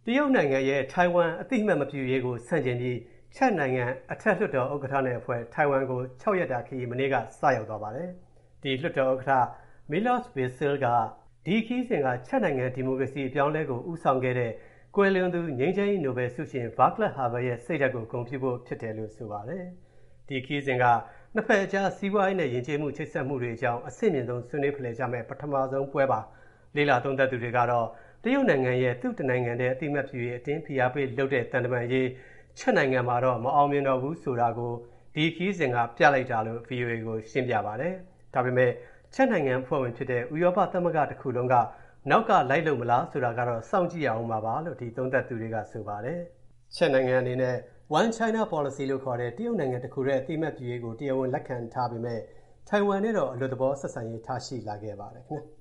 တရုတ်နိုင်ငံရဲ့ထိုင်ဝမ်အသိအမှတ်မပြုရေးကိုဆန့်ကျင်ပြီးချက်နိုင်ငံအထက်လွှတ်တော်ဥက္ကဋ္ဌနဲ့အဖွဲ့ထိုင်ဝမ်ကို6ရက်တာခရီးမနေ့ကစရောက်သွားပါတယ်။ဒီလွှတ်တော်ဥက္ကဋ္ဌ Milos Vystrcil ကဒီခရီးစဉ်ကချက်နိုင်ငံဒီမိုကရေစီအပြောင်းလဲကိုဦးဆောင်ခဲ့တဲ့ကွယ်လွန်သူငြိမ်းချမ်းရေးနိုဘယ်ဆုရှင် Václav Havel ရဲ့စိတ်ဓာတ်ကိုဂုဏ်ပြုဖို့ဖြစ်တယ်လို့ဆိုပါတယ်။ဒီခရီးစဉ်ကနှစ်ဖက်အကြားစီးပွားရေးနဲ့ယဉ်ကျေးမှုချိတ်ဆက်မှုတွေအကြောင်းအဆင့်မြင့်ဆုံးဆွေးနွေးဖလှယ်ကြမယ့်ပထမဆုံးပွဲပါ။လေးလာသုံးသပ်သူတွေကတော့တရုတ်နိုင်ငံရဲ့သူ့တနိုင်ငံတည်းအတိအမှတ်ပြုရေးအတင်းဖိအားပေးလုပ်တဲ့တန်တမာရေးချက်နိုင်ငံမှာတော့မအောင်မြင်တော့ဘူးဆိုတာကိုဒီခရီးစဉ်ကပြလိုက်တာလို့ VOA ကိုရှင်းပြပါတယ်။ဒါပေမဲ့ချက်နိုင်ငံအဖွဲ့ဝင်ဖြစ်တဲ့ဥရောပသမဂ္ဂတစ်ခုလုံးကနောက်ကလိုက်လို့မလားဆိုတာကတော့စောင့်ကြည့်ရအောင်ပါလို့ဒီသုံးသပ်သူတွေကဆိုပါတယ်။ချက်နိုင်ငံအနေနဲ့ One China Policy လို့ခေါ်တဲ့တရုတ်နိုင်ငံတစ်ခုရဲ့အတိအမှတ်ပြုရေးကိုတရားဝင်လက်ခံထားပေမဲ့ထိုင်ဝမ်နဲ့တော့အလွတ်သဘောဆက်ဆံရေးထားရှိလာခဲ့ပါတယ်ခင်ဗျာ။